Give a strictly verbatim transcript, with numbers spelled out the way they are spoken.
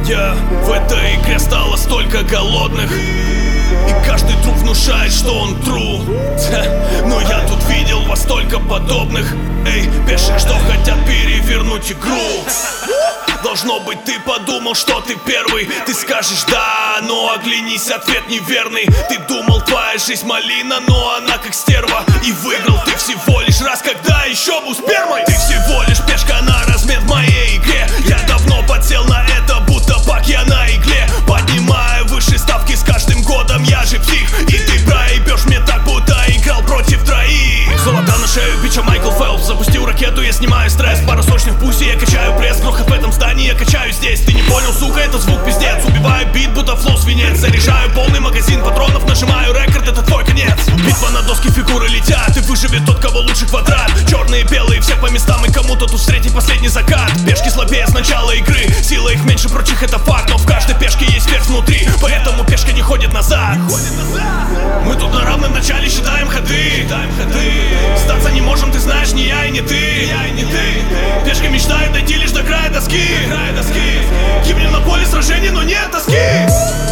Я в этой игре стало столько голодных, и каждый труп внушает, что он true. Но я тут видел во столько подобных. Эй, пеших, что хотят перевернуть игру. Должно быть, ты подумал, что ты первый. Ты скажешь да, но оглянись, ответ неверный. Ты думал, твоя жизнь малина, но она как стерва. И выиграл ты всего лишь раз, когда еще был спермой. Ты всего лишь пешка на размен в моей игре. Я давно подсел на это, будто пак я на игле. Поднимаю выше ставки с каждым годом, я же псих. И ты проебешь мне так, будто играл против троих. Золота на шею, бича Майкл Фелпс. Запустил ракету, я снимаю стресс. Пару сочных пуси, я качаю пресс. Грохот в этом здании, я качаю здесь. Ты не понял, сука, это звук пиздец. Убиваю бит, будто флоу свинец. Заряжаю полный магазин патронов, нажимаю рекорд, это твой конец. Битва на доске, фигуры летят, и выживет тот, кого лучше квадрат. Черные, белые, всех по местам, и кому-то тут встретить последний закат. Пешки слабее с начала игры, сила их меньше прочих, это факт. Но в каждой пешке есть перс внутри, поэтому пешка не ходит назад. Мы тут на равном начале считаем ходы. Сдаться не можем, ты знаешь, не я и не ты. Пешка мечтает дойти лишь до края доски. Гибнем на поле сражений, но нет тоски.